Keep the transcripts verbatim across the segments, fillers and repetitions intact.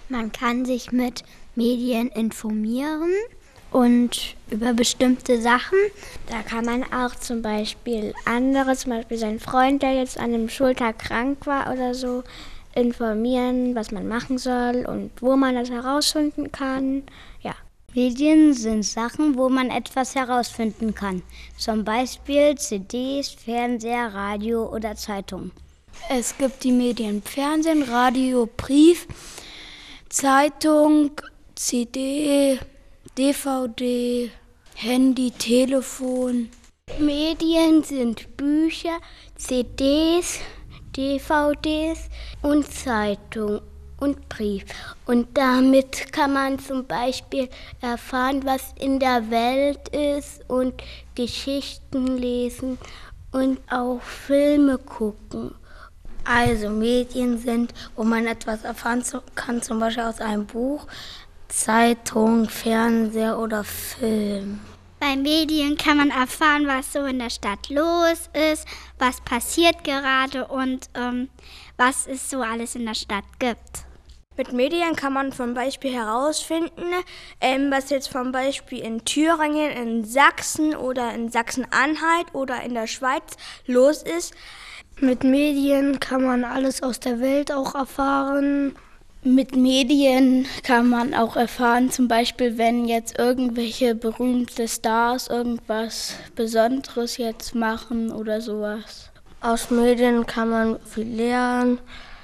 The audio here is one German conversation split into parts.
Man kann sich mit Medien informieren und über bestimmte Sachen. Da kann man auch zum Beispiel andere, zum Beispiel seinen Freund, der jetzt an einem Schultag krank war oder so, informieren, was man machen soll und wo man das herausfinden kann. Ja. Medien sind Sachen, wo man etwas herausfinden kann. Zum Beispiel C Ds, Fernseher, Radio oder Zeitung. Es gibt die Medien Fernsehen, Radio, Brief, Zeitung, C D, D V D, Handy, Telefon. Medien sind Bücher, C Ds, D V Ds und Zeitung und Brief. Und damit kann man zum Beispiel erfahren, was in der Welt ist und Geschichten lesen und auch Filme gucken. Also Medien sind, wo man etwas erfahren kann, zum Beispiel aus einem Buch, Zeitung, Fernseher oder Film. Bei Medien kann man erfahren, was so in der Stadt los ist, was passiert gerade und ähm, was es so alles in der Stadt gibt. Mit Medien kann man zum Beispiel herausfinden, ähm, was jetzt zum Beispiel in Thüringen, in Sachsen oder in Sachsen-Anhalt oder in der Schweiz los ist. Mit Medien kann man alles aus der Welt auch erfahren. Mit Medien kann man auch erfahren, zum Beispiel, wenn jetzt irgendwelche berühmte Stars irgendwas Besonderes jetzt machen oder sowas. Aus Medien kann man viel lernen.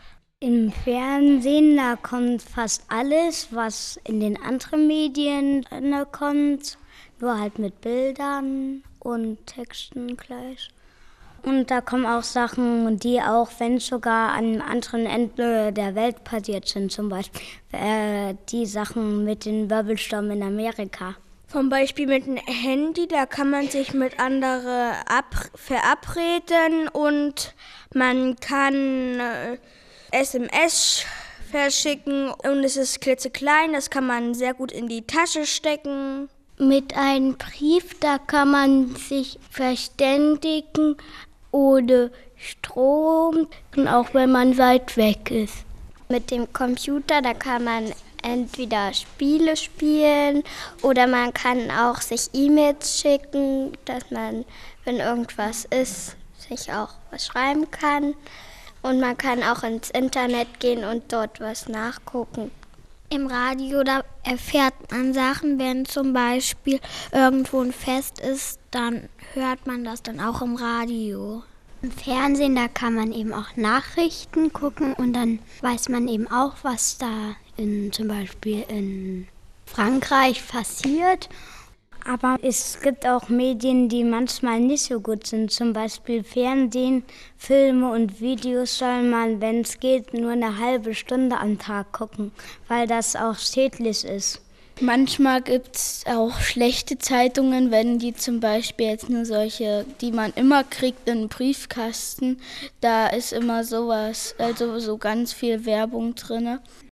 Im Fernsehen, da kommt fast alles, was in den anderen Medien kommt, nur halt mit Bildern und Texten gleich. Und da kommen auch Sachen, die auch, wenn es sogar an einem anderen Ende der Welt passiert sind, zum Beispiel äh, die Sachen mit den Wirbelsturm in Amerika. Zum Beispiel mit dem Handy, da kann man sich mit anderen ab- verabreden und man kann äh, S M S verschicken und es ist klitzeklein, das kann man sehr gut in die Tasche stecken. Mit einem Brief, da kann man sich verständigen ohne Strom, auch wenn man weit weg ist. Mit dem Computer, da kann man entweder Spiele spielen oder man kann auch sich E-Mails schicken, dass man, wenn irgendwas ist, sich auch was schreiben kann. Und man kann auch ins Internet gehen und dort was nachgucken. Im Radio, da erfährt man Sachen, wenn zum Beispiel irgendwo ein Fest ist, dann hört man das dann auch im Radio. Im Fernsehen, da kann man eben auch Nachrichten gucken und dann weiß man eben auch, was da in, zum Beispiel in Frankreich passiert. Aber es gibt auch Medien, die manchmal nicht so gut sind. Zum Beispiel Fernsehen, Filme und Videos soll man, wenn es geht, nur eine halbe Stunde am Tag gucken, weil das auch schädlich ist. Manchmal gibt es auch schlechte Zeitungen, wenn die zum Beispiel jetzt nur solche, die man immer kriegt, in den Briefkasten, da ist immer sowas, also so ganz viel Werbung drin.